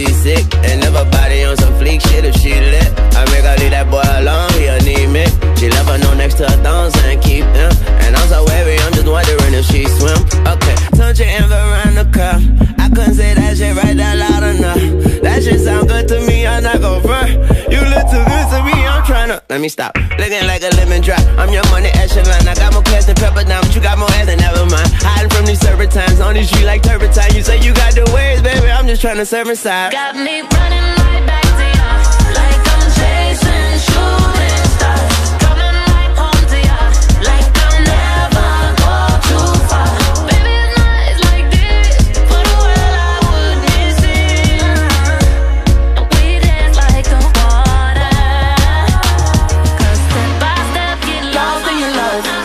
seasick. And if her body on some fleek shit, if she lit, I make her leave that boy alone, he anemic. She left her no next to her thumbs and keep them. And I'm so wavy, I'm just wondering if she swim. Okay, touch your envy around the curl. I couldn't say that shit right that loud enough. That shit sound good to me, I'm not gon' front. You look too good to me, I'm tryna. Let me stop. Looking like a lemon drop. I'm your money echelon. I got more class than pepper down, but you got more ass than never mind. Hiding from these serpentines on these streets like turpentine. You say you got the waves, baby, I'm just tryna serve inside. Got me running right back to you, like I'm chasing shooting stars. Coming right home to you, like I'll never go too far. Baby, it's nights like this, for the world I would miss it. And we dance like the water, 'cause step by step get lost in your love.